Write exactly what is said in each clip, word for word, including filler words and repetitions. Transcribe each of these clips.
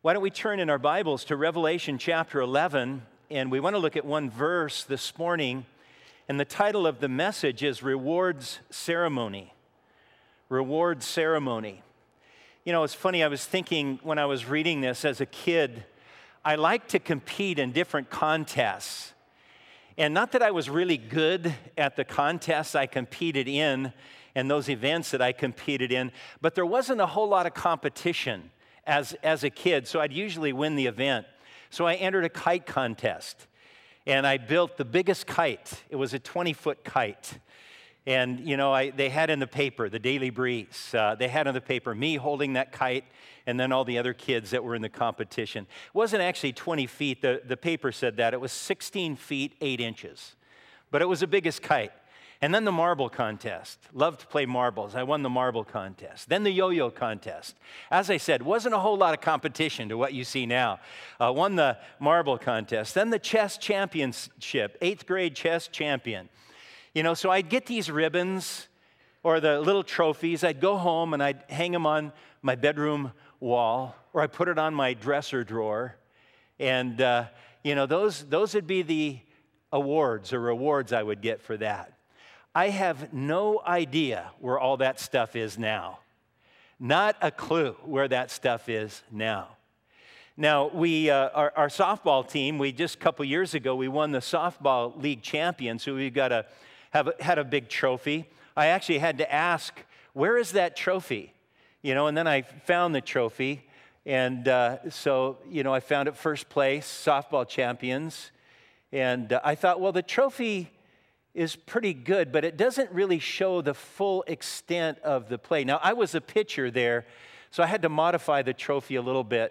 Why don't we turn in our Bibles to Revelation chapter eleven, and we want to look at one verse this morning, and the title of the message is Rewards Ceremony. Rewards Ceremony. You know, it's funny, I was thinking when I was reading this as a kid, I like to compete in different contests. And not that I was really good at the contests I competed in and those events that I competed in, but there wasn't a whole lot of competition as, as a kid, so I'd usually win the event. So I entered a kite contest, and I built the biggest kite. It was a twenty-foot kite. And, you know, I, they had in the paper, the Daily Breeze, uh, they had in the paper me holding that kite and then all the other kids that were in the competition. It wasn't actually twenty feet. The, the paper said that. It was sixteen feet, eight inches. But it was the biggest kite. And then the marble contest. Loved to play marbles. I won the marble contest. Then the yo-yo contest. As I said, wasn't a whole lot of competition to what you see now. Uh, won the marble contest. Then the chess championship, eighth grade chess champion. You know, so I'd get these ribbons or the little trophies. I'd go home and I'd hang them on my bedroom wall, or I put it on my dresser drawer. And, uh, you know, those, those would be the awards or rewards I would get for that. I have no idea where all that stuff is now. Not a clue where that stuff is now. Now, we, uh, our, our softball team, we just a couple years ago, we won the softball league champion, so we've got a Have a, had a big trophy. I actually had to ask, where is that trophy? You know, and then I found the trophy. And uh, so, you know, I found it first place, softball champions. And uh, I thought, well, the trophy is pretty good, but it doesn't really show the full extent of the play. Now, I was a pitcher there, so I had to modify the trophy a little bit.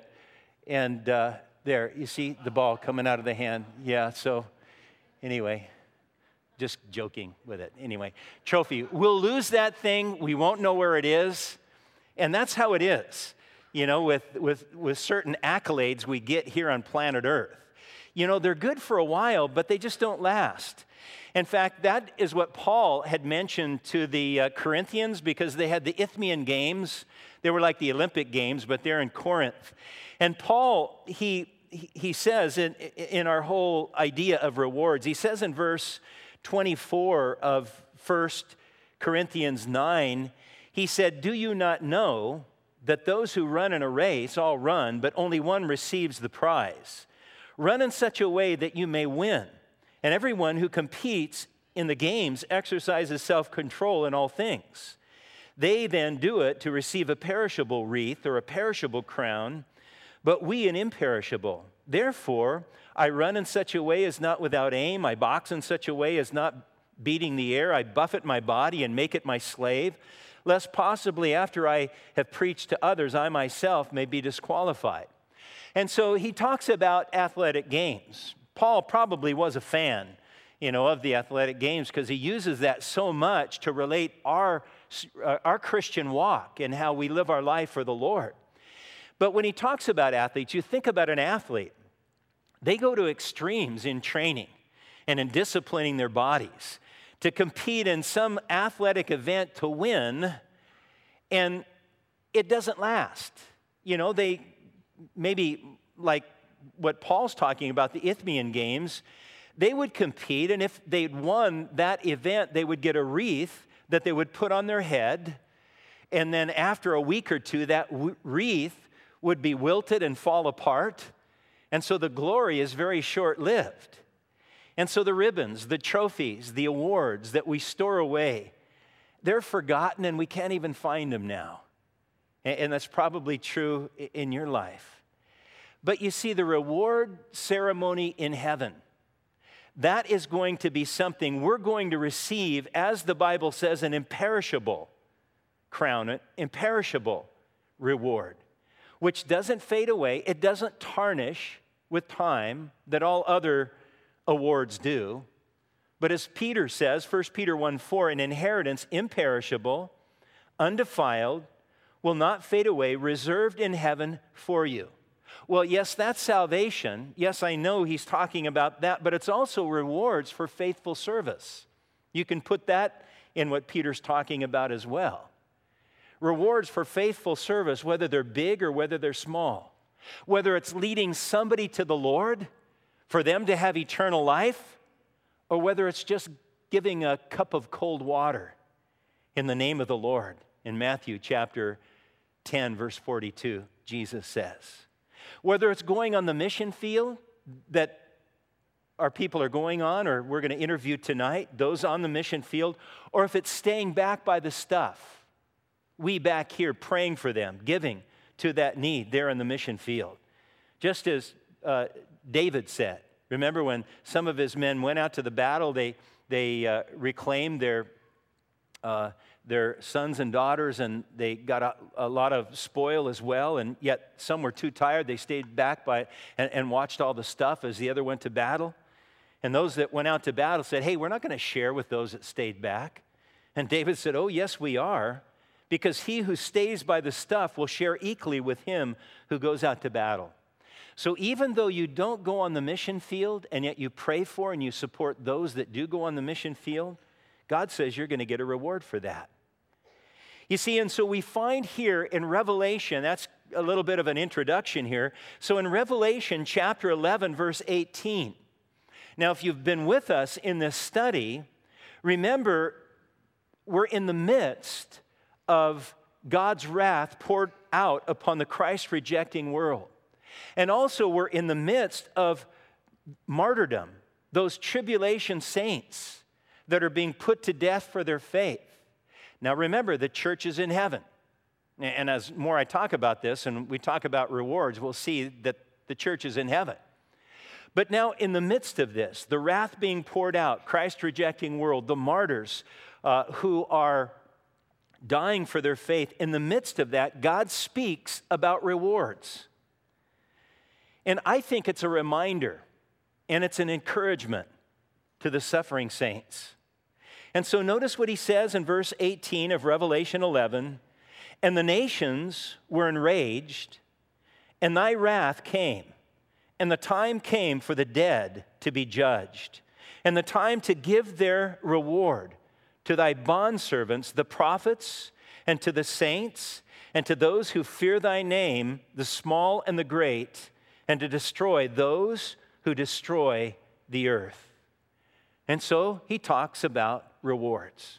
And uh, there, you see the ball coming out of the hand. Yeah, so anyway. Just joking with it. Anyway, trophy. We'll lose that thing. We won't know where it is. And that's how it is, you know, with, with, with certain accolades we get here on planet Earth. You know, they're good for a while, but they just don't last. In fact, that is what Paul had mentioned to the uh, Corinthians, because they had the Isthmian Games. They were like the Olympic Games, but they're in Corinth. And Paul, he, he says in, in our whole idea of rewards, he says in verse twenty-four of First Corinthians nine, he said, "Do you not know that those who run in a race all run, but only one receives the prize? Run in such a way that you may win. And everyone who competes in the games exercises self-control in all things. They then do it to receive a perishable wreath or a perishable crown, but we an imperishable. Therefore, I run in such a way as not without aim. I box in such a way as not beating the air. I buffet my body and make it my slave, lest possibly after I have preached to others, I myself may be disqualified." And so he talks about athletic games. Paul probably was a fan, you know, of the athletic games, because he uses that so much to relate our, our Christian walk and how we live our life for the Lord. But when he talks about athletes, you think about an athlete. They go to extremes in training and in disciplining their bodies to compete in some athletic event to win, and it doesn't last. You know, they maybe like what Paul's talking about, the Isthmian Games, they would compete, and if they'd won that event, they would get a wreath that they would put on their head, and then after a week or two, that wreath would be wilted and fall apart. And so the glory is very short-lived. And so the ribbons, the trophies, the awards that we store away, they're forgotten and we can't even find them now. And that's probably true in your life. But you see, the reward ceremony in heaven, that is going to be something we're going to receive, as the Bible says, an imperishable crown, an imperishable reward, which doesn't fade away. It doesn't tarnish with time that all other awards do. But as Peter says, First Peter one four, an inheritance imperishable, undefiled, will not fade away, reserved in heaven for you. Well, yes, that's salvation. Yes, I know he's talking about that, but it's also rewards for faithful service. You can put that in what Peter's talking about as well. Rewards for faithful service, whether they're big or whether they're small. whether it's leading somebody to the Lord for them to have eternal life, or whether it's just giving a cup of cold water in the name of the Lord. In Matthew chapter ten, verse forty-two, Jesus says, whether it's going on the mission field that our people are going on, or we're going to interview tonight, those on the mission field, or if it's staying back by the stuff, we back here praying for them, giving to that need there in the mission field. Just as uh, David said, remember when some of his men went out to the battle, they, they uh, reclaimed their, uh, their sons and daughters, and they got a, a lot of spoil as well, and yet some were too tired. They stayed back by and, and watched all the stuff as the other went to battle. And those that went out to battle said, hey, we're not going to share with those that stayed back. And David said, oh, yes, we are, because he who stays by the stuff will share equally with him who goes out to battle. So even though you don't go on the mission field, and yet you pray for and you support those that do go on the mission field, God says you're going to get a reward for that. You see, and so we find here in Revelation, that's a little bit of an introduction here. So in Revelation chapter eleven, verse eighteen, now, if you've been with us in this study, remember, we're in the midst of God's wrath poured out upon the Christ-rejecting world. And also, we're in the midst of martyrdom, those tribulation saints that are being put to death for their faith. Now, remember, the church is in heaven. And as more I talk about this, and we talk about rewards, we'll see that the church is in heaven. But now, in the midst of this, the wrath being poured out, Christ-rejecting world, the martyrs uh, who are dying for their faith, in the midst of that, God speaks about rewards. And I think it's a reminder, and it's an encouragement to the suffering saints. And so notice what he says in verse eighteen of Revelation eleven, and the nations were enraged, and thy wrath came. And the time came for the dead to be judged, and the time to give their reward to thy bondservants, the prophets, and to the saints, and to those who fear thy name, the small and the great, and to destroy those who destroy the earth. And so he talks about rewards.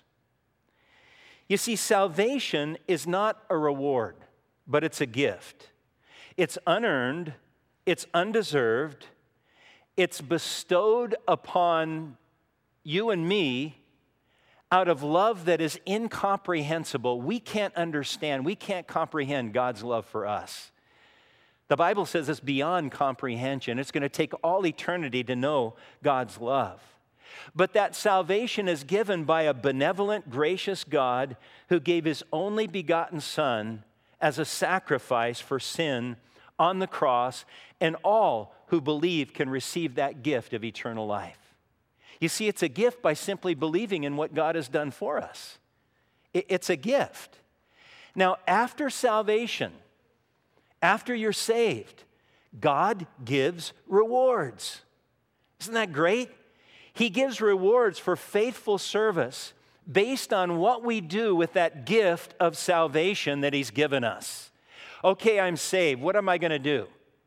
You see, salvation is not a reward, but it's a gift. It's unearned. It's undeserved. It's bestowed upon you and me out of love that is incomprehensible. We can't understand, we can't comprehend God's love for us. The Bible says it's beyond comprehension. It's going to take all eternity to know God's love. But that salvation is given by a benevolent, gracious God who gave his only begotten Son as a sacrifice for sin on the cross, and all who believe can receive that gift of eternal life. You see, it's a gift by simply believing in what God has done for us. It's a gift. Now, after salvation, after you're saved, God gives rewards. Isn't that great? He gives rewards for faithful service based on what we do with that gift of salvation that he's given us. Okay, I'm saved. What am I going to do?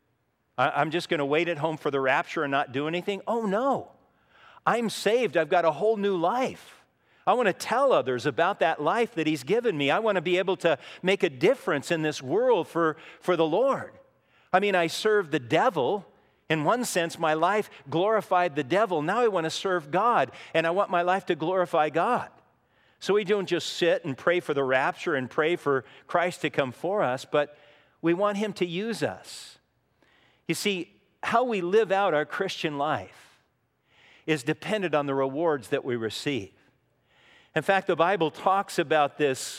I'm just going to wait at home for the rapture and not do anything? Oh, no. I'm saved. I've got a whole new life. I want to tell others about that life that he's given me. I want to be able to make a difference in this world for, for the Lord. I mean, I served the devil. In one sense, my life glorified the devil. Now I want to serve God, and I want my life to glorify God. So we don't just sit and pray for the rapture and pray for Christ to come for us, but we want him to use us. You see, how we live out our Christian life is dependent on the rewards that we receive. In fact, the Bible talks about this,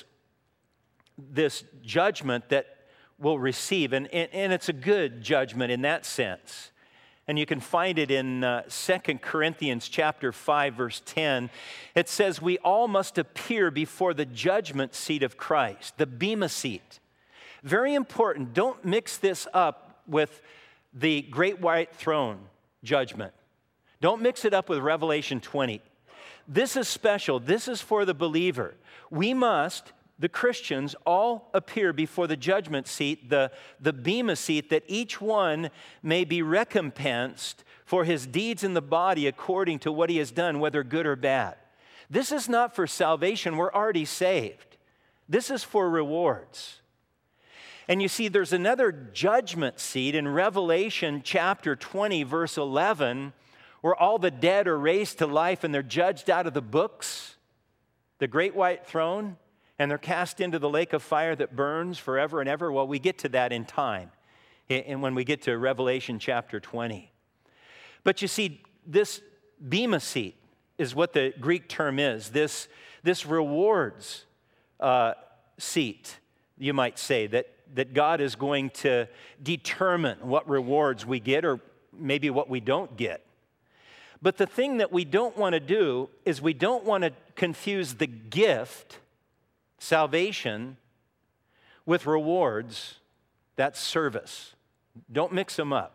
this judgment that we'll receive, and, and, and it's a good judgment in that sense. And you can find it in uh, Second Corinthians chapter five, verse ten. It says, we all must appear before the judgment seat of Christ, the Bema seat. Very important. Don't mix this up with the great white throne judgment. Don't mix it up with Revelation twenty. This is special. This is for the believer. We must the Christians, all appear before the judgment seat, the, the bema seat, that each one may be recompensed for his deeds in the body according to what he has done, whether good or bad. This is not for salvation. We're already saved. This is for rewards. And you see, there's another judgment seat in Revelation chapter twenty, verse eleven, where all the dead are raised to life and they're judged out of the books, the great white throne, and they're cast into the lake of fire that burns forever and ever. Well, we get to that in time, and when we get to Revelation chapter twenty. But you see, this bema seat is what the Greek term is, this, this rewards uh, seat, you might say, that, that God is going to determine what rewards we get or maybe what we don't get. But the thing that we don't want to do is we don't want to confuse the gift, salvation, with rewards, that's service. Don't mix them up.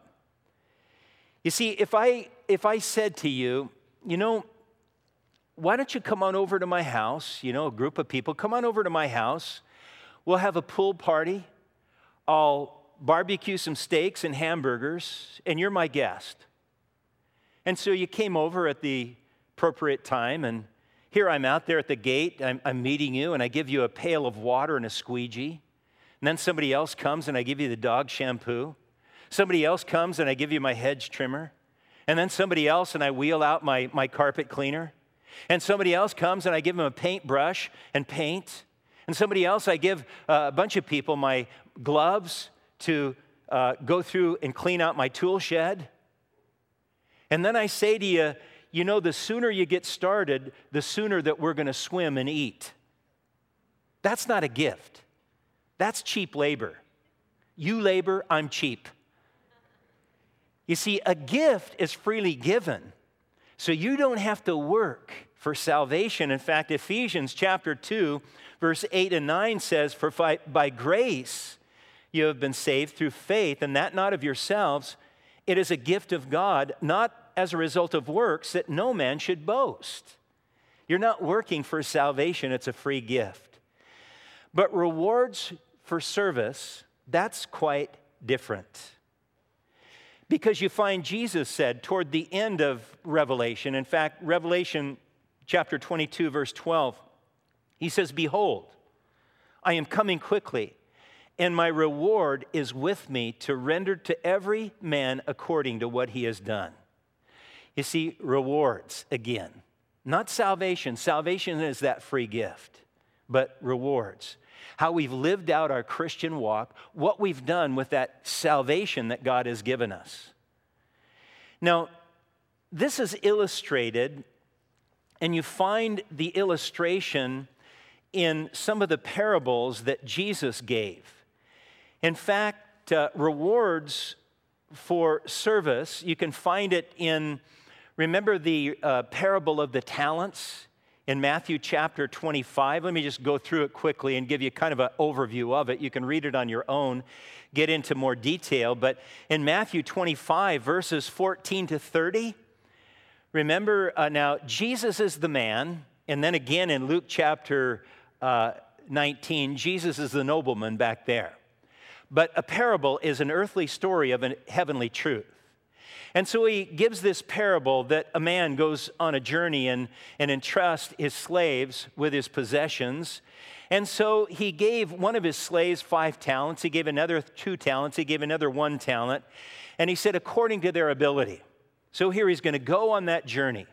You see, if I if I said to you, you know, why don't you come on over to my house, you know, a group of people, come on over to my house, we'll have a pool party, I'll barbecue some steaks and hamburgers, and you're my guest. And so you came over at the appropriate time, and here I'm out there at the gate, I'm, I'm meeting you, and I give you a pail of water and a squeegee. And then somebody else comes and I give you the dog shampoo. Somebody else comes and I give you my hedge trimmer. And then somebody else and I wheel out my, my carpet cleaner. And somebody else comes and I give them a paintbrush and paint. And somebody else, I give uh, a bunch of people my gloves to uh, go through and clean out my tool shed. And then I say to you, you know, the sooner you get started, the sooner that we're going to swim and eat. That's not a gift. That's cheap labor. You labor, I'm cheap. You see, a gift is freely given, so you don't have to work for salvation. In fact, Ephesians chapter two, verse eight and nine says, "For by grace you have been saved through faith, and that not of yourselves. It is a gift of God, not as a result of works, that no man should boast." You're not working for salvation, it's a free gift. But rewards for service, that's quite different. Because you find Jesus said toward the end of Revelation, in fact, Revelation chapter twenty-two, verse twelve, he says, "Behold, I am coming quickly, and my reward is with me to render to every man according to what he has done." You see, rewards again. Not salvation. Salvation is that free gift, but rewards. How we've lived out our Christian walk, what we've done with that salvation that God has given us. Now, this is illustrated, and you find the illustration in some of the parables that Jesus gave. In fact, uh, rewards for service, you can find it in, remember the uh, parable of the talents? In Matthew chapter twenty-five, let me just go through it quickly and give you kind of an overview of it. You can read it on your own, get into more detail. But in Matthew twenty-five, verses fourteen to thirty, remember uh, now, Jesus is the man. And then again in Luke chapter uh, nineteen, Jesus is the nobleman back there. But a parable is an earthly story of a heavenly truth. And so he gives this parable that a man goes on a journey and, and entrusts his slaves with his possessions. And so he gave one of his slaves five talents. He gave another two talents. He gave another one talent. And he said, according to their ability. So here he's going to go on that journey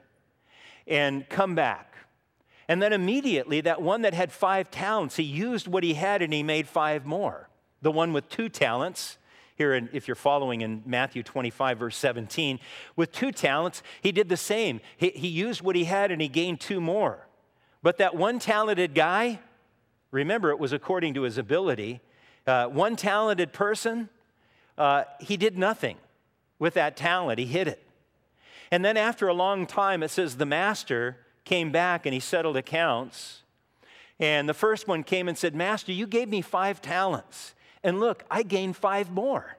and come back. And then immediately that one that had five talents, he used what he had and he made five more. The one with two talents, here, in, if you're following in Matthew twenty-five, verse seventeen, with two talents, he did the same. He, he used what he had and he gained two more. But that one talented guy, remember, it was according to his ability. Uh, one talented person, uh, he did nothing with that talent. He hid it. And then after a long time, it says the master came back and he settled accounts. And the first one came and said, "Master, you gave me five talents. And look, I gained five more."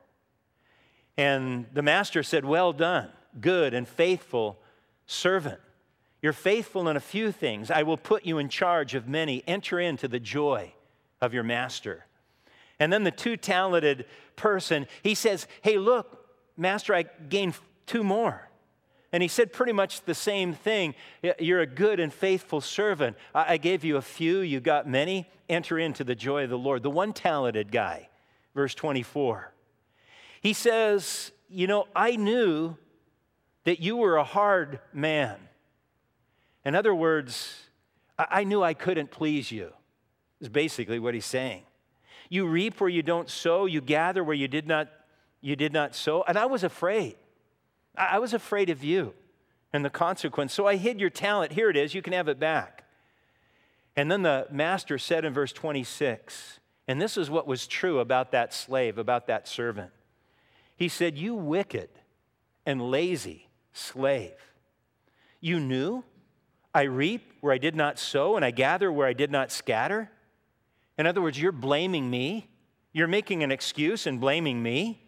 And the master said, "Well done, good and faithful servant. You're faithful in a few things. I will put you in charge of many. Enter into the joy of your master. And then the two-talented person, he says, hey, look, master, I gained two more. And he said pretty much the same thing. You're a good and faithful servant. I gave you a few, you got many. Enter into the joy of the Lord. The one-talented guy, verse twenty-four. He says, you know, I knew that you were a hard man. In other words, I knew I couldn't please you, is basically what he's saying. You reap where you don't sow, you gather where you did not, you did not sow, and I was afraid. I was afraid of you and the consequence. So I hid your talent. Here it is. You can have it back. And then the master said in verse twenty-six, and this is what was true about that slave, about that servant. He said, you wicked and lazy slave. You knew I reap where I did not sow and I gather where I did not scatter. In other words, you're blaming me. You're making an excuse and blaming me.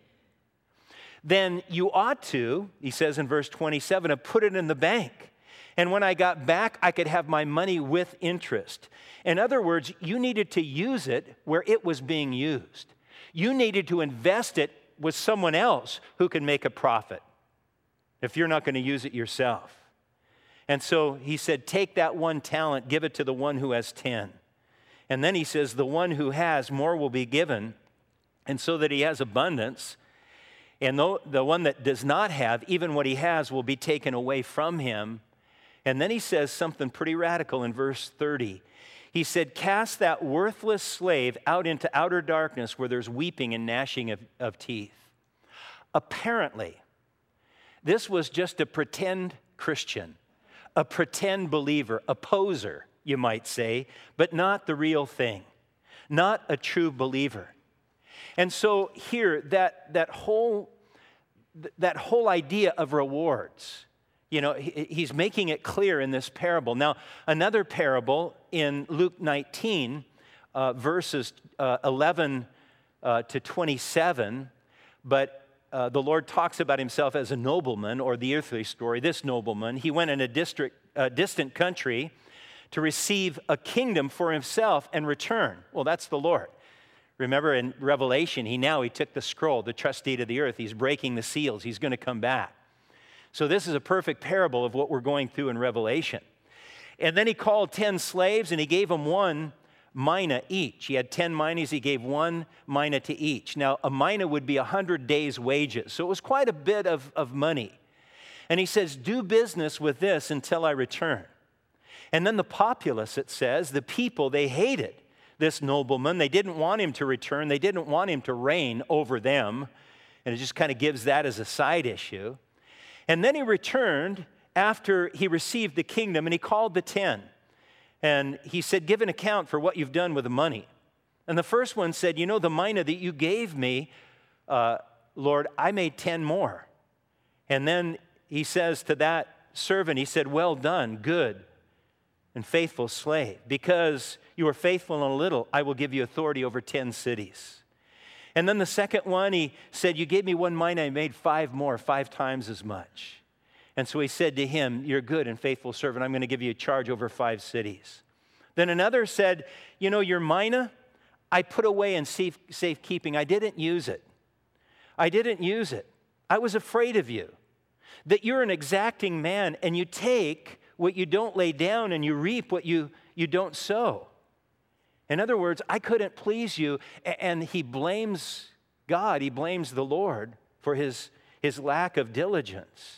Then you ought to, he says in verse twenty-seven, have put it in the bank. And when I got back, I could have my money with interest. In other words, you needed to use it where it was being used. You needed to invest it with someone else who can make a profit if you're not going to use it yourself. And so he said, take that one talent, give it to the one who has ten. And then he says, the one who has more will be given, and so that he has abundance. And the one that does not have, even what he has, will be taken away from him. And then he says something pretty radical in verse thirty. He said, cast that worthless slave out into outer darkness where there's weeping and gnashing of, of teeth. Apparently, this was just a pretend Christian, a pretend believer, a poser, you might say, but not the real thing, not a true believer. And so here, that, that, whole, that whole idea of rewards, you know, he, he's making it clear in this parable. Now, another parable in Luke nineteen, uh, verses uh, eleven uh, to twenty-seven, but uh, the Lord talks about himself as a nobleman, or the earthly story, this nobleman. He went in a district, uh, distant country to receive a kingdom for himself and return. Well, that's the Lord. Remember in Revelation, he now, he took the scroll, the trustee of the earth. He's breaking the seals. He's going to come back. So this is a perfect parable of what we're going through in Revelation. And then he called ten slaves, and he gave them one mina each. He had ten minas. He gave one mina to each. Now, a mina would be one hundred days' wages. So it was quite a bit of, of money. And he says, do business with this until I return. And then the populace, it says, the people, they hated this nobleman. They didn't want him to return. They didn't want him to reign over them. And it just kind of gives that as a side issue. And then he returned after he received the kingdom, and he called the ten. And he said, give an account for what you've done with the money. And the first one said, you know, the mina that you gave me, uh, Lord, I made ten more. And then he says to that servant, he said, well done, good and faithful slave. Because you are faithful in a little, I will give you authority over ten cities. And then the second one, he said, you gave me one mina, I made five more, five times as much. And so he said to him, you're a good and faithful servant. I'm going to give you a charge over five cities. Then another said, you know, your mina, I put away in safe, safekeeping. I didn't use it. I didn't use it. I was afraid of you, that you're an exacting man, and you take what you don't lay down, and you reap what you, you don't sow. In other words, I couldn't please you, and he blames God, he blames the Lord for his, his lack of diligence.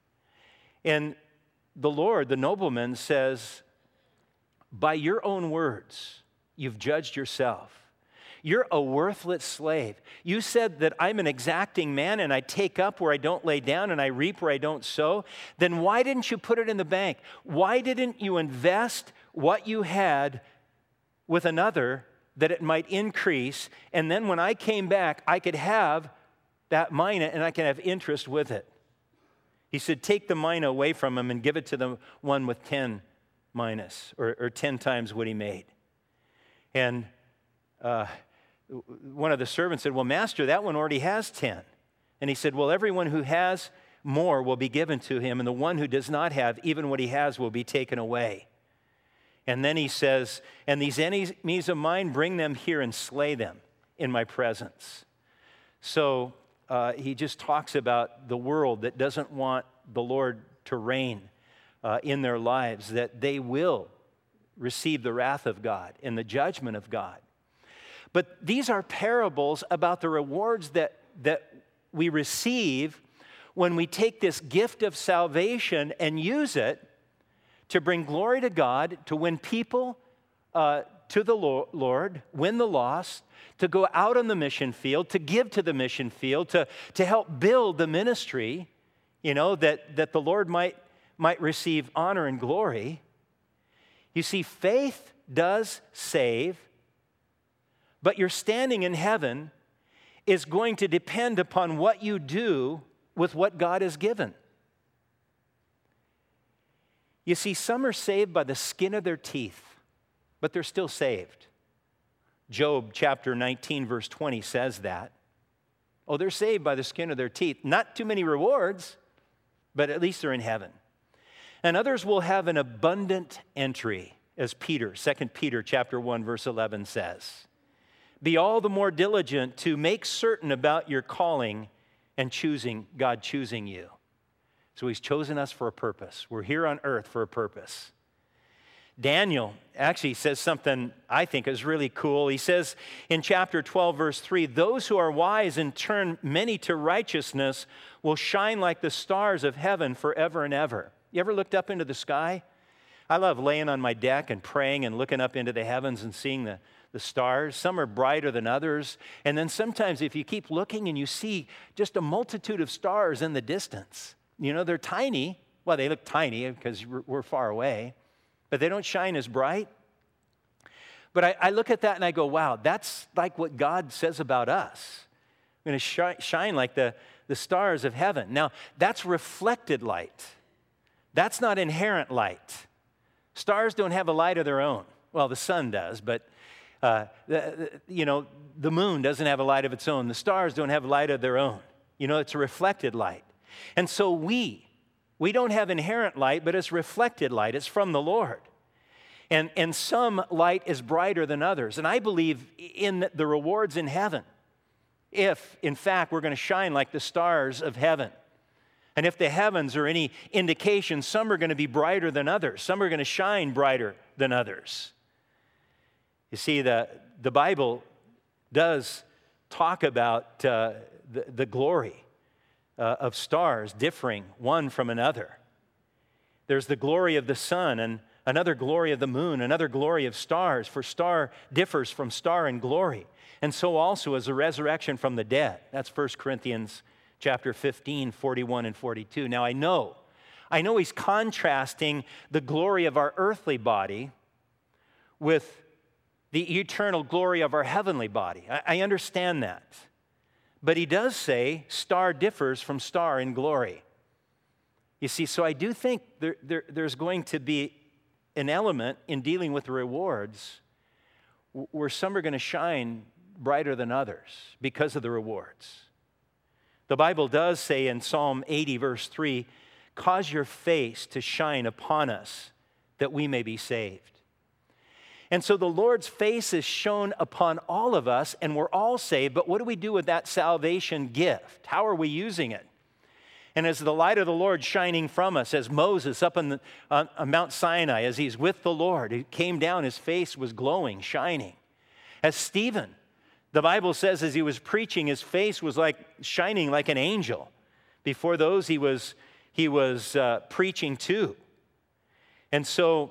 And the Lord, the nobleman, says, by your own words, you've judged yourself. You're a worthless slave. You said that I'm an exacting man and I take up where I don't lay down and I reap where I don't sow. Then why didn't you put it in the bank? Why didn't you invest what you had with another that it might increase? And then when I came back, I could have that mina and I can have interest with it. He said, take the mina away from him and give it to the one with ten minas, or, or ten times what he made. And uh, one of the servants said, well, master, that one already has ten. And he said, well, everyone who has more will be given to him, and the one who does not have, even what he has, will be taken away. And then he says, and these enemies of mine, bring them here and slay them in my presence. So uh, he just talks about the world that doesn't want the Lord to reign uh, in their lives, that they will receive the wrath of God and the judgment of God. But these are parables about the rewards that, that we receive when we take this gift of salvation and use it to bring glory to God, to win people uh, to the Lord, win the lost, to go out on the mission field, to give to the mission field, to, to help build the ministry, you know, that, that the Lord might, might receive honor and glory. You see, faith does save, but your standing in heaven is going to depend upon what you do with what God has given. You see, some are saved by the skin of their teeth, but they're still saved. Job chapter nineteen, verse twenty says that. Oh, they're saved by the skin of their teeth. Not too many rewards, but at least they're in heaven. And others will have an abundant entry, as Peter, Second Peter chapter one, verse eleven says. Be all the more diligent to make certain about your calling and choosing, God choosing you. So he's chosen us for a purpose. We're here on earth for a purpose. Daniel actually says something I think is really cool. He says in chapter twelve, verse three, those who are wise and turn many to righteousness will shine like the stars of heaven forever and ever. You ever looked up into the sky? I love laying on my deck and praying and looking up into the heavens and seeing the, the stars. Some are brighter than others. And then sometimes if you keep looking and you see just a multitude of stars in the distance, you know, they're tiny. Well, they look tiny because we're far away, but they don't shine as bright. But I, I look at that and I go, wow, that's like what God says about us. We're going to shi- shine like the, the stars of heaven. Now, that's reflected light. That's not inherent light. Stars don't have a light of their own. Well, the sun does, but uh, the, the, you know, the moon doesn't have a light of its own. The stars don't have a light of their own. You know, it's a reflected light. And so we, we don't have inherent light, but it's reflected light. It's from the Lord. And, and some light is brighter than others. And I believe in the rewards in heaven, if, in fact, we're going to shine like the stars of heaven. And if the heavens are any indication, some are going to be brighter than others. Some are going to shine brighter than others. You see, the, the Bible does talk about uh, the, the glory Uh, of stars differing one from another. There's the glory of the sun and another glory of the moon, another glory of stars, for star differs from star in glory. And so also is the resurrection from the dead. That's First Corinthians chapter fifteen, forty-one and forty-two. Now I know, I know he's contrasting the glory of our earthly body with the eternal glory of our heavenly body. I, I understand that. But he does say star differs from star in glory. You see, so I do think there, there, there's going to be an element in dealing with the rewards where some are going to shine brighter than others because of the rewards. The Bible does say in Psalm eighty, verse three, cause your face to shine upon us that we may be saved. And so the Lord's face is shown upon all of us, and we're all saved. But what do we do with that salvation gift? How are we using it? And as the light of the Lord shining from us, as Moses up on, the, on, on Mount Sinai, as he's with the Lord, he came down, his face was glowing, shining. As Stephen, the Bible says as he was preaching, his face was like shining like an angel before those he was, he was uh, preaching to. And so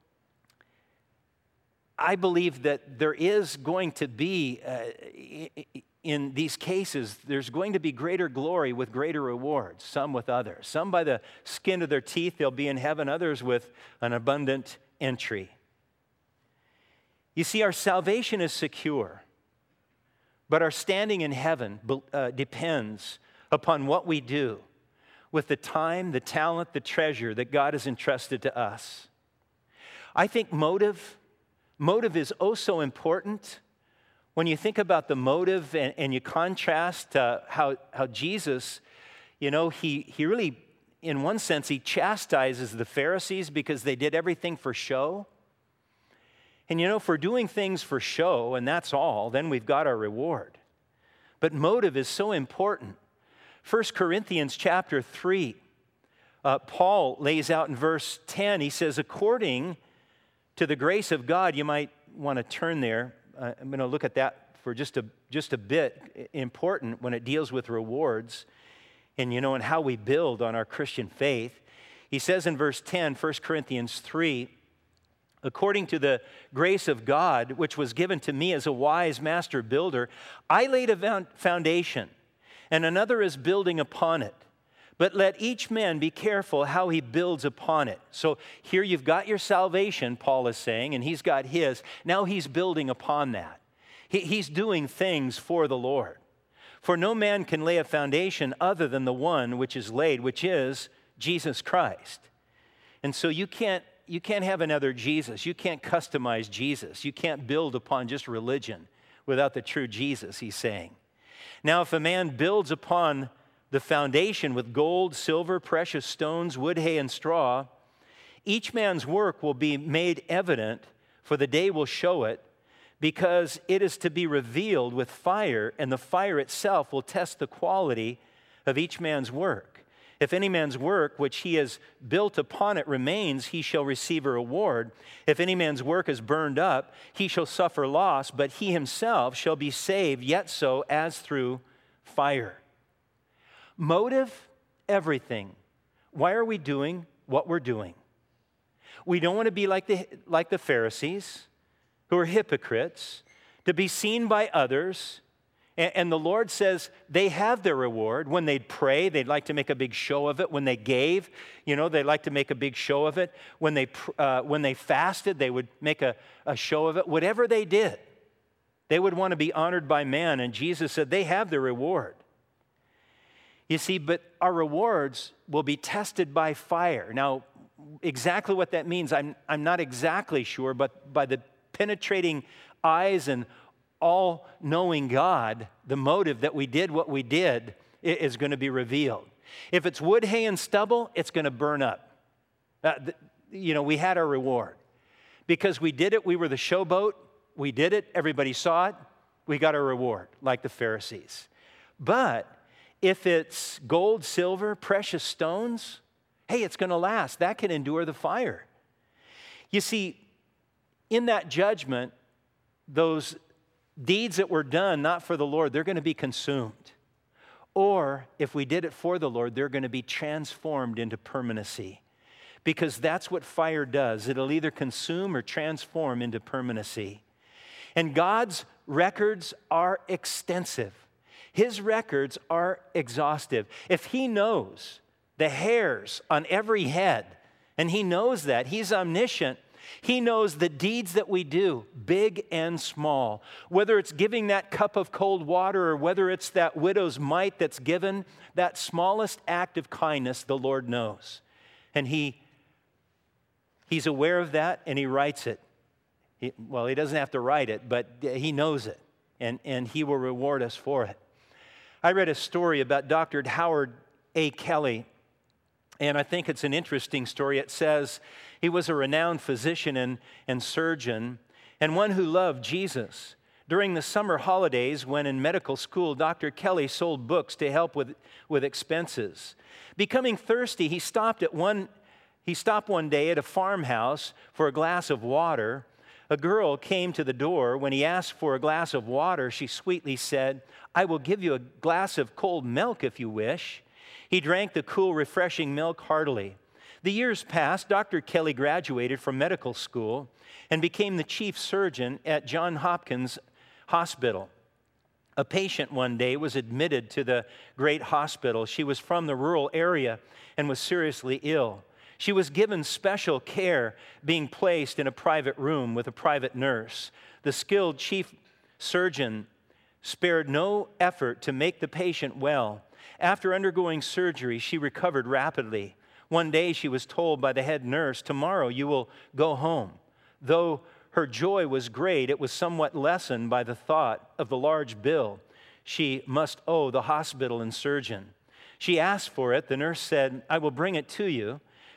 I believe that there is going to be, uh, in these cases, there's going to be greater glory with greater rewards, some with others. Some by the skin of their teeth, they'll be in heaven, others with an abundant entry. You see, our salvation is secure, but our standing in heaven uh, depends upon what we do with the time, the talent, the treasure that God has entrusted to us. I think motive Motive is oh so important. When you think about the motive and, and you contrast uh, how, how Jesus, you know, he, he really, in one sense, he chastises the Pharisees because they did everything for show. And you know, if we're doing things for show and that's all, then we've got our reward. But motive is so important. First Corinthians chapter three, uh, Paul lays out in verse ten, he says, according to the grace of God, you might want to turn there. Uh, I'm going to look at that for just a, just a bit, important when it deals with rewards and, you know, and how we build on our Christian faith. He says in verse ten, First Corinthians three, according to the grace of God, which was given to me as a wise master builder, I laid a foundation, and another is building upon it. But let each man be careful how he builds upon it. So here you've got your salvation, Paul is saying, and he's got his. Now he's building upon that. He, he's doing things for the Lord. For no man can lay a foundation other than the one which is laid, which is Jesus Christ. And so you can't You can't have another Jesus. You can't customize Jesus. You can't build upon just religion without the true Jesus, he's saying. Now, if a man builds upon the foundation with gold, silver, precious stones, wood, hay, and straw, each man's work will be made evident, for the day will show it, because it is to be revealed with fire, and the fire itself will test the quality of each man's work. If any man's work which he has built upon it remains, he shall receive a reward. If any man's work is burned up, he shall suffer loss, but he himself shall be saved, yet so as through fire. Motive, everything. Why are we doing what we're doing? We don't want to be like the, like the Pharisees, who are hypocrites, to be seen by others. And the Lord says they have their reward. When they'd pray, they'd like to make a big show of it. When they gave, you know, they'd like to make a big show of it. When they, uh, when they fasted, they would make a, a show of it. Whatever they did, they would want to be honored by man. And Jesus said they have their reward. You see, but our rewards will be tested by fire. Now, exactly what that means, I'm, I'm not exactly sure, but by the penetrating eyes and all-knowing God, the motive that we did what we did is going to be revealed. If it's wood, hay, and stubble, it's going to burn up. Uh, the, you know, we had our reward. Because we did it, we were the showboat, we did it, everybody saw it, we got our reward, like the Pharisees. But if it's gold, silver, precious stones, hey, it's going to last. That can endure the fire. You see, in that judgment, those deeds that were done not for the Lord, they're going to be consumed. Or if we did it for the Lord, they're going to be transformed into permanency. Because that's what fire does. It'll either consume or transform into permanency. And God's records are extensive. His records are exhaustive. If He knows the hairs on every head, and He knows that, He's omniscient, He knows the deeds that we do, big and small. Whether it's giving that cup of cold water or whether it's that widow's mite that's given, that smallest act of kindness, the Lord knows. And he, He's aware of that and He writes it. He, well, He doesn't have to write it, but He knows it. And, and He will reward us for it. I read a story about Doctor Howard A. Kelly. And I think it's an interesting story. It says he was a renowned physician and, and surgeon and one who loved Jesus. During the summer holidays, when in medical school, Doctor Kelly sold books to help with, with expenses. Becoming thirsty, he stopped at one, he stopped one day at a farmhouse for a glass of water. A girl came to the door. When he asked for a glass of water, she sweetly said, "I will give you a glass of cold milk if you wish." He drank the cool, refreshing milk heartily. The years passed. Doctor Kelly graduated from medical school and became the chief surgeon at Johns Hopkins Hospital. A patient one day was admitted to the great hospital. She was from the rural area and was seriously ill. She was given special care, being placed in a private room with a private nurse. The skilled chief surgeon spared no effort to make the patient well. After undergoing surgery, she recovered rapidly. One day she was told by the head nurse, "Tomorrow you will go home." Though her joy was great, it was somewhat lessened by the thought of the large bill she must owe the hospital and surgeon. She asked for it. The nurse said, "I will bring it to you."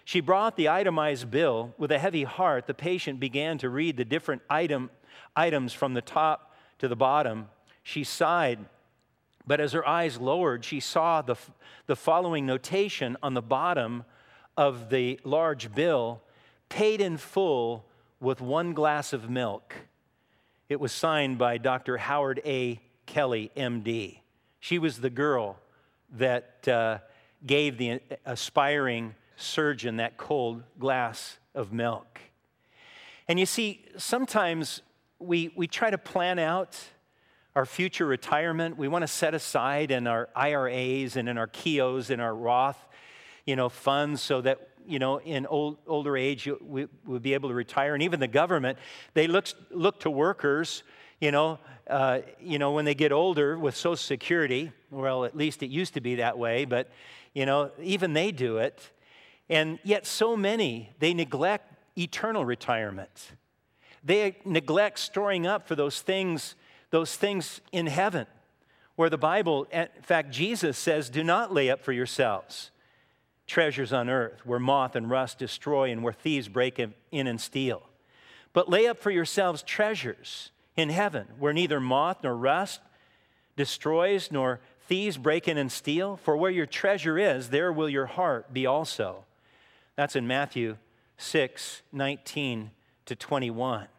She brought the itemized bill. With a heavy heart, the patient began to read the different item, items from the top to the bottom. She sighed, but as her eyes lowered, she saw the, the following notation on the bottom of the large bill: paid in full with one glass of milk. It was signed by Doctor Howard A. Kelly, M D. She was the girl that uh, gave the aspiring surgeon that cold glass of milk. And you see, sometimes we, we try to plan out our future retirement. We want to set aside in our I R As and in our K E Os and our Roth, you know, funds so that, you know, in old, older age, we will be able to retire. And even the government, they look, look to workers, you know, uh, you know, when they get older with Social Security. Well, at least it used to be that way, but, you know, even they do it. And yet so many, they neglect eternal retirement. They neglect storing up for those things, those things in heaven, where the Bible, in fact, Jesus says, do not lay up for yourselves treasures on earth, where moth and rust destroy and where thieves break in and steal. But lay up for yourselves treasures in heaven, where neither moth nor rust destroys, nor thieves break in and steal. For where your treasure is, there will your heart be also. That's in Matthew six, nineteen to twenty-one.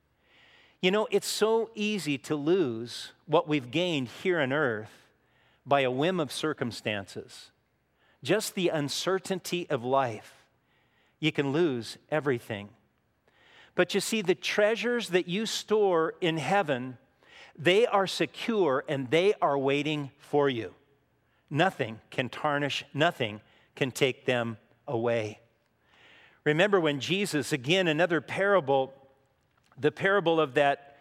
You know, it's so easy to lose what we've gained here on earth by a whim of circumstances. Just the uncertainty of life. You can lose everything. But you see, the treasures that you store in heaven, they are secure and they are waiting for you. Nothing can tarnish, nothing can take them away. Remember when Jesus, again, another parable, the parable of that,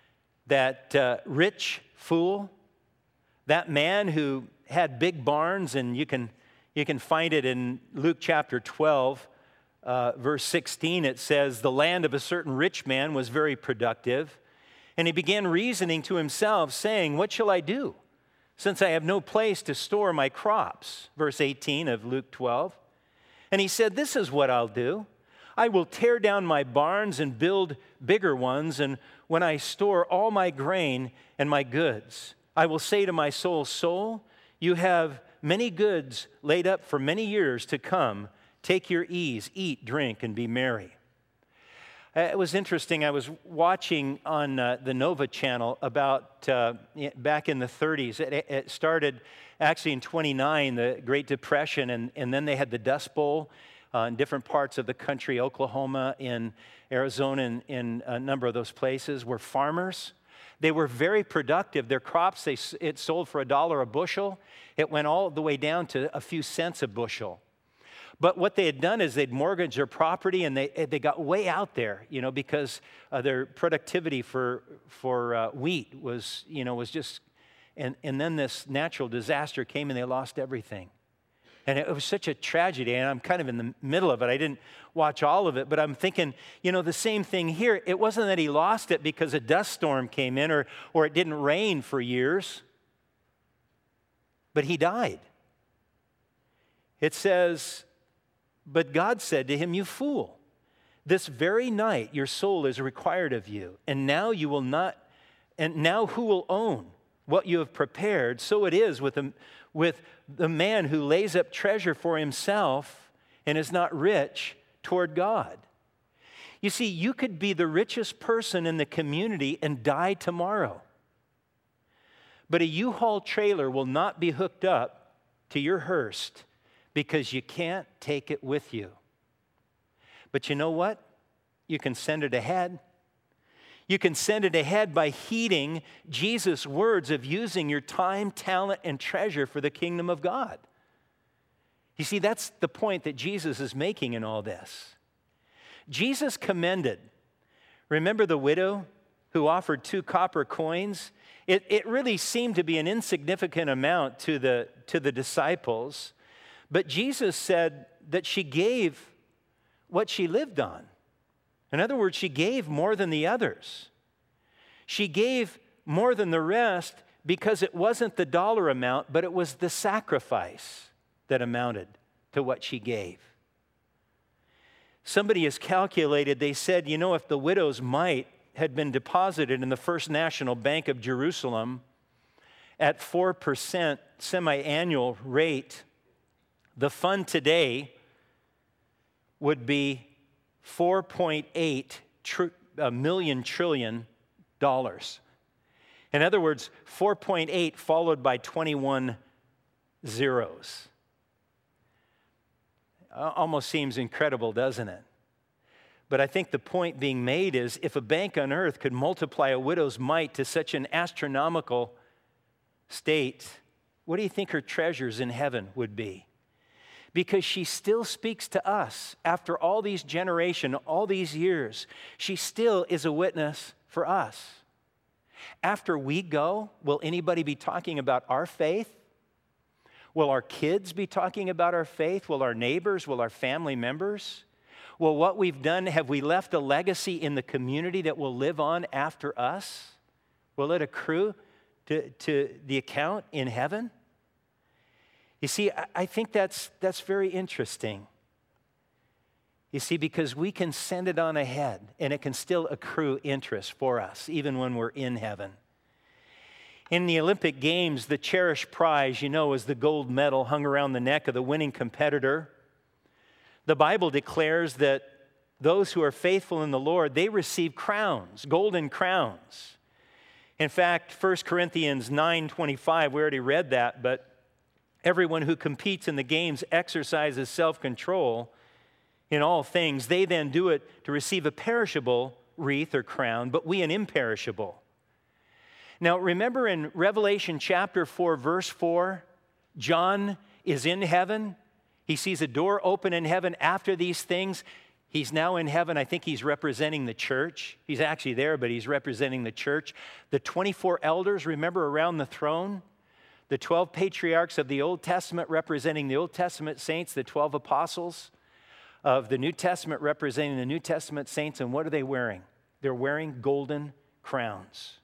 that uh, rich fool, that man who had big barns, and you can, you can find it in Luke chapter twelve, uh, verse sixteen. It says, the land of a certain rich man was very productive, and he began reasoning to himself, saying, what shall I do, since I have no place to store my crops? Verse eighteen of Luke twelve. And he said, this is what I'll do. I will tear down my barns and build bigger ones, and when I store all my grain and my goods, I will say to my soul, soul, you have many goods laid up for many years to come. Take your ease, eat, drink, and be merry. It was interesting. I was watching on uh, the Nova channel about uh, back in the thirties. It, it started actually in twenty-nine, the Great Depression, and, and then they had the Dust Bowl uh, in different parts of the country, Oklahoma, in Arizona, and in a number of those places, where farmers, they were very productive. Their crops, they, it sold for a dollar a bushel. It went all the way down to a few cents a bushel. But what they had done is they'd mortgaged their property, and they they got way out there, you know, because uh, their productivity for for uh, wheat was, you know, was just, and and then this natural disaster came, and they lost everything, and it was such a tragedy. And I'm kind of in the middle of it. I didn't watch all of it, but I'm thinking, you know, the same thing here. It wasn't that he lost it because a dust storm came in, or or it didn't rain for years, but he died. It says, but God said to him, you fool, this very night your soul is required of you, and now you will not, and now who will own what you have prepared? So it is with the, with the man who lays up treasure for himself and is not rich toward God. You see, you could be the richest person in the community and die tomorrow. But a U-Haul trailer will not be hooked up to your hearse because you can't take it with you. But you know what? You can send it ahead. You can send it ahead by heeding Jesus' words of using your time, talent, and treasure for the kingdom of God. You see, that's the point that Jesus is making in all this. Jesus commended, remember the widow who offered two copper coins? It, it really seemed to be an insignificant amount to the, to the disciples. But Jesus said that she gave what she lived on. In other words, she gave more than the others. She gave more than the rest because it wasn't the dollar amount, but it was the sacrifice that amounted to what she gave. Somebody has calculated, they said, you know, if the widow's mite had been deposited in the First National Bank of Jerusalem at four percent semi-annual rate, the fund today would be four point eight tr- million trillion dollars. In other words, four point eight followed by twenty-one zeros. Almost seems incredible, doesn't it? But I think the point being made is if a bank on earth could multiply a widow's mite to such an astronomical state, what do you think her treasures in heaven would be? Because she still speaks to us after all these generations, all these years. She still is a witness for us. After we go, will anybody be talking about our faith? Will our kids be talking about our faith? Will our neighbors? Will our family members? Will what we've done, have we left a legacy in the community that will live on after us? Will it accrue to, to the account in heaven? You see, I, I think that's, that's very interesting. You see, because we can send it on ahead and it can still accrue interest for us, even when we're in heaven. In the Olympic Games, the cherished prize, you know, is the gold medal hung around the neck of the winning competitor. The Bible declares that those who are faithful in the Lord, they receive crowns, golden crowns. In fact, First Corinthians nine twenty-five, we already read that, but everyone who competes in the games exercises self-control in all things. They then do it to receive a perishable wreath or crown, but we an imperishable. Now, remember in Revelation chapter four, verse four, John is in heaven. He sees a door open in heaven after these things. He's now in heaven. I think he's representing the church. He's actually there, but he's representing the church. The twenty-four elders, remember, around the throne? The twelve patriarchs of the Old Testament representing the Old Testament saints, the twelve apostles of the New Testament representing the New Testament saints. And what are they wearing? They're wearing golden crowns.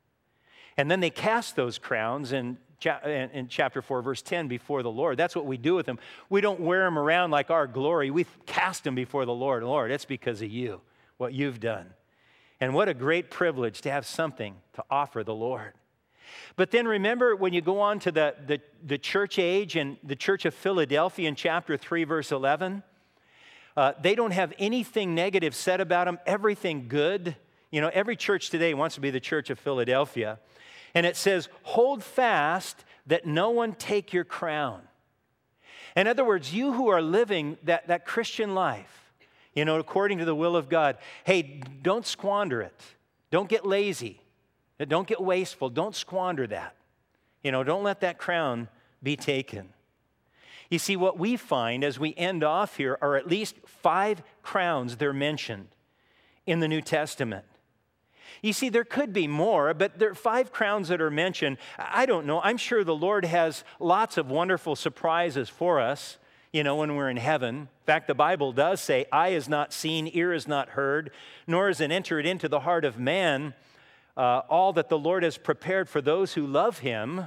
And then they cast those crowns in, in chapter four, verse ten, before the Lord. That's what we do with them. We don't wear them around like our glory. We cast them before the Lord. Lord, it's because of you, what you've done. And what a great privilege to have something to offer the Lord. But then remember, when you go on to the, the, the church age and the church of Philadelphia in chapter three, verse eleven, uh, they don't have anything negative said about them, everything good. You know, every church today wants to be the church of Philadelphia. And it says, hold fast that no one take your crown. In other words, you who are living that, that Christian life, you know, according to the will of God, hey, don't squander it. Don't get lazy. Don't get wasteful. Don't squander that. You know, don't let that crown be taken. You see, what we find as we end off here are at least five crowns they're mentioned in the New Testament. You see, there could be more, but there are five crowns that are mentioned. I don't know. I'm sure the Lord has lots of wonderful surprises for us, you know, when we're in heaven. In fact, the Bible does say, eye is not seen, ear is not heard, nor is it entered into the heart of man, uh, all that the Lord has prepared for those who love him.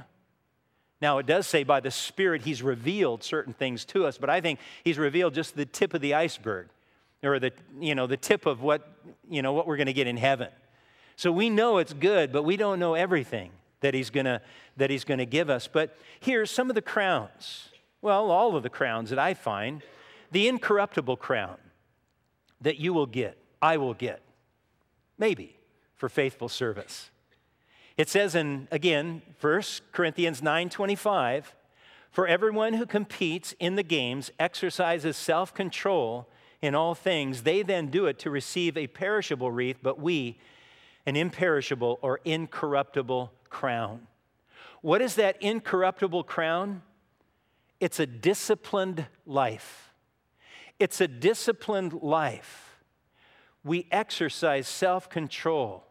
Now, it does say by the Spirit he's revealed certain things to us, but I think he's revealed just the tip of the iceberg, or the, you know, the tip of what, you know, what we're going to get in heaven. So we know it's good, but we don't know everything that he's gonna that he's gonna give us. But here's some of the crowns. Well, all of the crowns that I find. The incorruptible crown that you will get, I will get, maybe, for faithful service. It says in, again, First Corinthians nine twenty-five, for everyone who competes in the games exercises self-control in all things. They then do it to receive a perishable wreath, but we an imperishable or incorruptible crown. What is that incorruptible crown? It's a disciplined life. It's a disciplined life. We exercise self-control.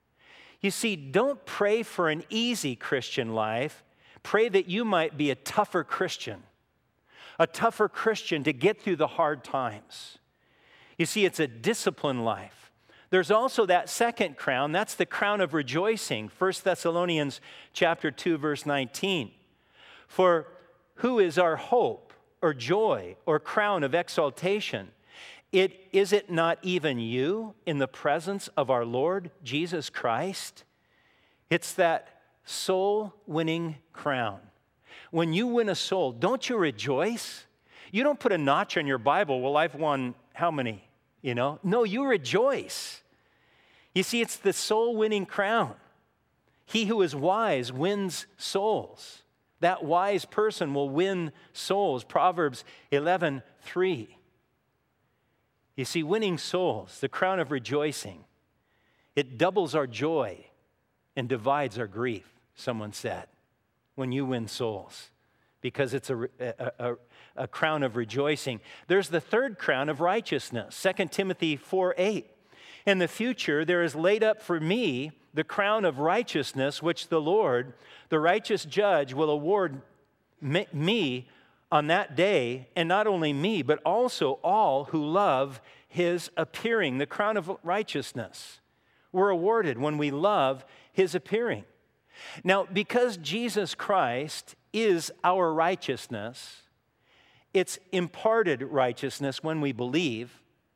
You see, don't pray for an easy Christian life. Pray that you might be a tougher Christian, a tougher Christian to get through the hard times. You see, it's a disciplined life. There's also that second crown. That's the crown of rejoicing. First Thessalonians chapter two, verse nineteen. For who is our hope or joy or crown of exaltation? It, is it not even you in the presence of our Lord Jesus Christ? It's that soul-winning crown. When you win a soul, don't you rejoice? You don't put a notch on your Bible, well, I've won how many, you know? No, you rejoice. You see, it's the soul-winning crown. He who is wise wins souls. That wise person will win souls. Proverbs eleven three. You see, winning souls, the crown of rejoicing, it doubles our joy and divides our grief, someone said, when you win souls, because it's a, a, a, a crown of rejoicing. There's the third crown of righteousness, Second Timothy four eight. In the future, there is laid up for me the crown of righteousness, which the Lord, the righteous judge, will award me on that day, and not only me, but also all who love his appearing. The crown of righteousness we're awarded when we love his appearing. Now, because Jesus Christ is our righteousness, it's imparted righteousness when we believe.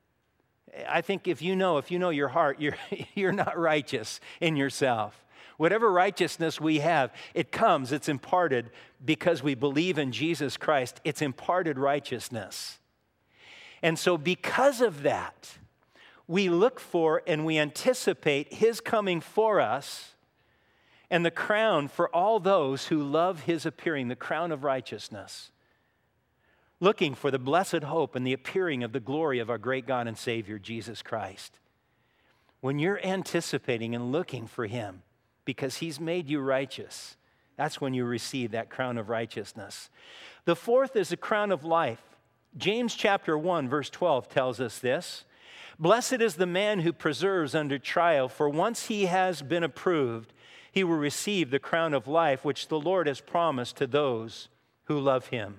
I think if you know, if you know your heart, you're, you're not righteous in yourself. Whatever righteousness we have, it comes, it's imparted because we believe in Jesus Christ. It's imparted righteousness. And so because of that, we look for and we anticipate his coming for us and the crown for all those who love his appearing, the crown of righteousness. Looking for the blessed hope and the appearing of the glory of our great God and Savior, Jesus Christ. When you're anticipating and looking for him because he's made you righteous, that's when you receive that crown of righteousness. The fourth is the crown of life. James chapter one, verse twelve tells us this. Blessed is the man who preserves under trial, for once he has been approved, he will receive the crown of life which the Lord has promised to those who love him.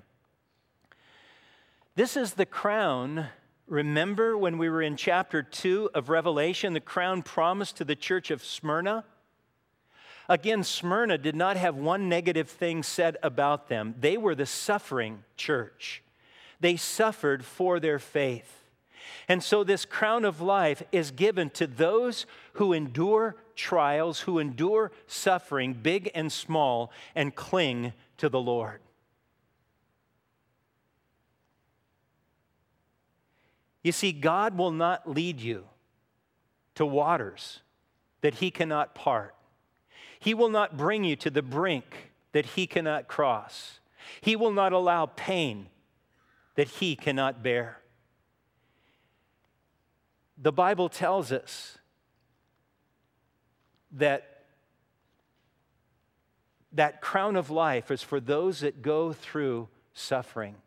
This is the crown, remember when we were in chapter two of Revelation, the crown promised to the church of Smyrna? Again, Smyrna did not have one negative thing said about them. They were the suffering church. They suffered for their faith. And so this crown of life is given to those who endure trials, who endure suffering, big and small, and cling to the Lord. You see, God will not lead you to waters that he cannot part. He will not bring you to the brink that he cannot cross. He will not allow pain that he cannot bear. The Bible tells us that that crown of life is for those that go through suffering.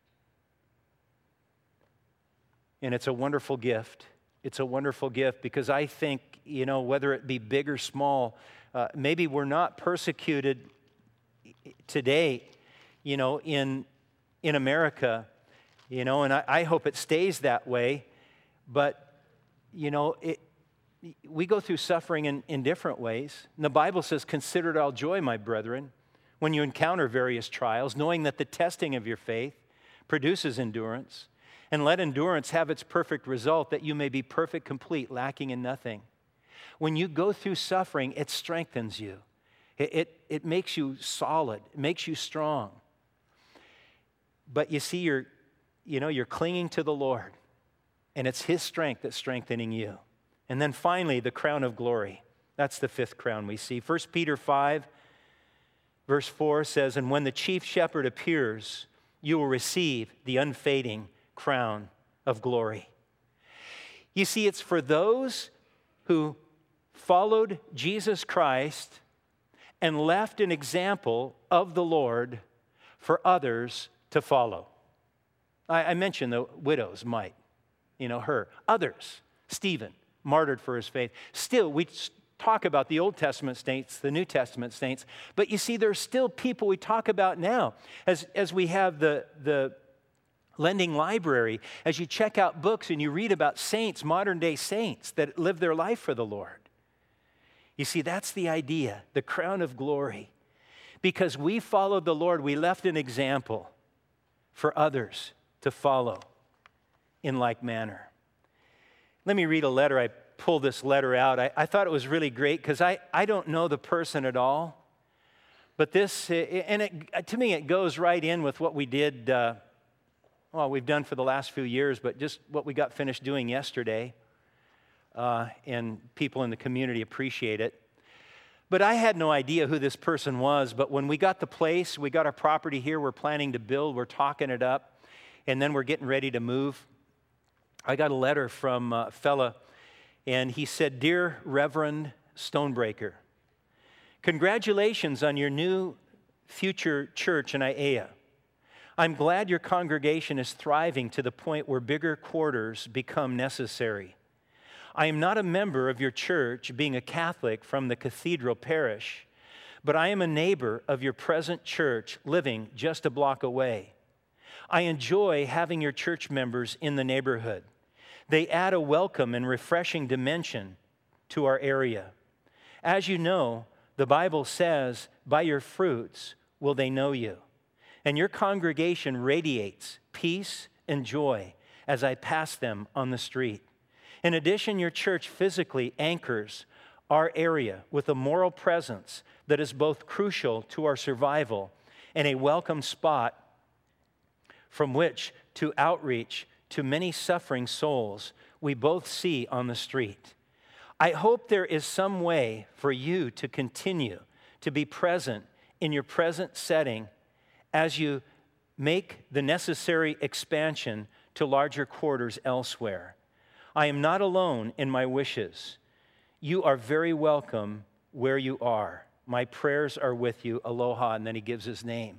And it's a wonderful gift. It's a wonderful gift because I think, you know, whether it be big or small, uh, maybe we're not persecuted today, you know, in, in America, you know, and I, I hope it stays that way. But, you know, it, we go through suffering in, in different ways. And the Bible says, consider it all joy, my brethren, when you encounter various trials, knowing that the testing of your faith produces endurance. And let endurance have its perfect result, that you may be perfect, complete, lacking in nothing. When you go through suffering, it strengthens you. It, it, it makes you solid. It makes you strong. But you see, you're, you know, you're clinging to the Lord, and it's his strength that's strengthening you. And then finally, the crown of glory. That's the fifth crown we see. First Peter five, verse four says, and when the chief shepherd appears, you will receive the unfading crown of glory. You see, it's for those who followed Jesus Christ and left an example of the Lord for others to follow. I, I mentioned the widow's mite, you know, her. Others, Stephen, martyred for his faith. Still, we talk about the Old Testament saints, the New Testament saints, but you see, there's still people we talk about now. As, as we have the, the lending library, as you check out books and you read about saints, modern day saints that live their life for the Lord. You see, that's the idea, the crown of glory. Because we followed the Lord, we left an example for others to follow. in like manner. Let me read a letter. I pulled this letter out. I, I thought it was really great because I, I don't know the person at all. But this, and it, to me, it goes right in with what we did, uh, well, we've done for the last few years, but just what we got finished doing yesterday. Uh, and people in the community appreciate it. But I had no idea who this person was. But when we got the place, we got our property here, we're planning to build, we're talking it up, and then we're getting ready to move. I got a letter from a fella, and he said, "Dear Reverend Stonebreaker, congratulations on your new future church in Aiea. I'm glad your congregation is thriving to the point where bigger quarters become necessary. I am not a member of your church, being a Catholic from the Cathedral Parish, but I am a neighbor of your present church living just a block away. I enjoy having your church members in the neighborhood. They add a welcome and refreshing dimension to our area. As you know, the Bible says, by your fruits will they know you. And your congregation radiates peace and joy as I pass them on the street. In addition, your church physically anchors our area with a moral presence that is both crucial to our survival and a welcome spot from which to outreach to many suffering souls we both see on the street. I hope there is some way for you to continue to be present in your present setting as you make the necessary expansion to larger quarters elsewhere. I am not alone in my wishes. You are very welcome where you are. My prayers are with you. Aloha." And then he gives his name.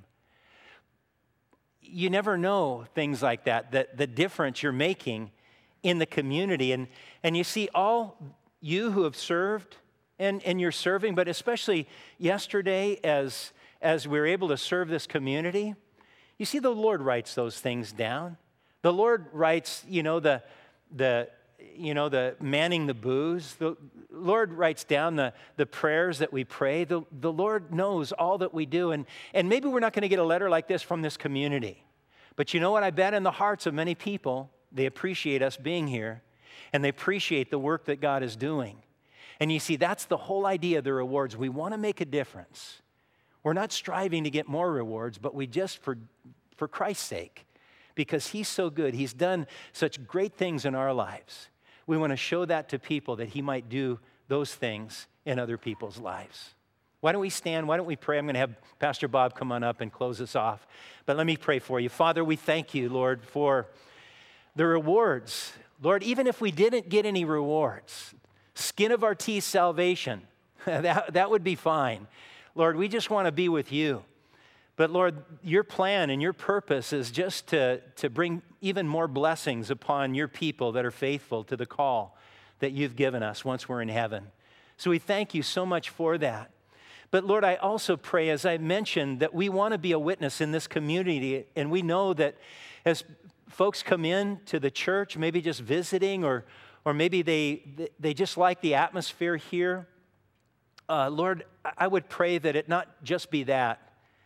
You never know things like that, that the difference you're making in the community. And, and you see, all you who have served, and, and you're serving, but especially yesterday as, as we were able to serve this community, you see the Lord writes those things down. The Lord writes, you know, the, the, you know, the manning the booths. The Lord writes down the, the prayers that we pray. The, the Lord knows all that we do. And, and maybe we're not going to get a letter like this from this community. But you know what? I bet in the hearts of many people, they appreciate us being here. And they appreciate the work that God is doing. And you see, that's the whole idea of the rewards. We want to make a difference. We're not striving to get more rewards, but we just, for, for Christ's sake, because he's so good. He's done such great things in our lives. We want to show that to people that he might do those things in other people's lives. Why don't we stand? Why don't we pray? I'm going to have Pastor Bob come on up and close us off. But let me pray for you. Father, we thank you, Lord, for the rewards. Lord, even if we didn't get any rewards, skin of our teeth salvation, that, that would be fine. Lord, we just want to be with you. But Lord, your plan and your purpose is just to, to bring even more blessings upon your people that are faithful to the call that you've given us once we're in heaven. So we thank you so much for that. But Lord, I also pray, as I mentioned, that we want to be a witness in this community. And we know that as folks come in to the church, maybe just visiting, or, or maybe they, they just like the atmosphere here, uh, Lord, I would pray that it not just be that,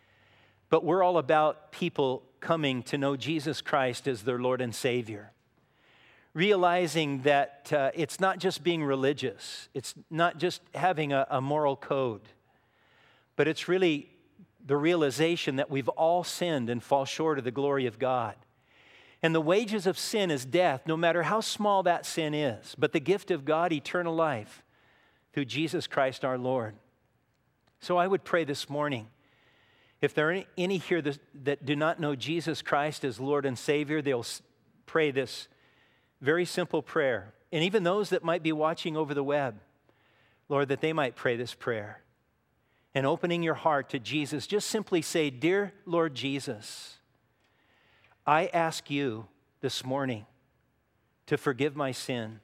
but we're all about people coming to know Jesus Christ as their Lord and Savior. Realizing that uh, it's not just being religious. It's not just having a, a moral code. But it's really the realization that we've all sinned and fall short of the glory of God. And the wages of sin is death, no matter how small that sin is. But the gift of God, eternal life, through Jesus Christ our Lord. So I would pray this morning, if there are any here that do not know Jesus Christ as Lord and Savior, they'll pray this very simple prayer. And even those that might be watching over the web, Lord, that they might pray this prayer. And opening your heart to Jesus, just simply say, "Dear Lord Jesus, I ask you this morning to forgive my sin.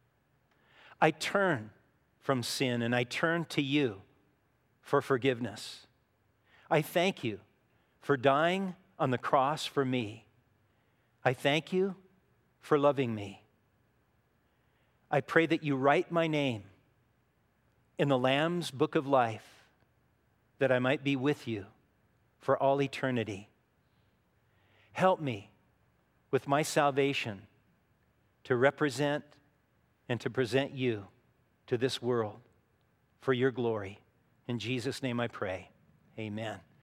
I turn from sin and I turn to you for forgiveness. I thank you for dying on the cross for me. I thank you for loving me. I pray that you write my name in the Lamb's book of life, that I might be with you for all eternity. Help me with my salvation to represent and to present you to this world for your glory. In Jesus' name I pray, amen.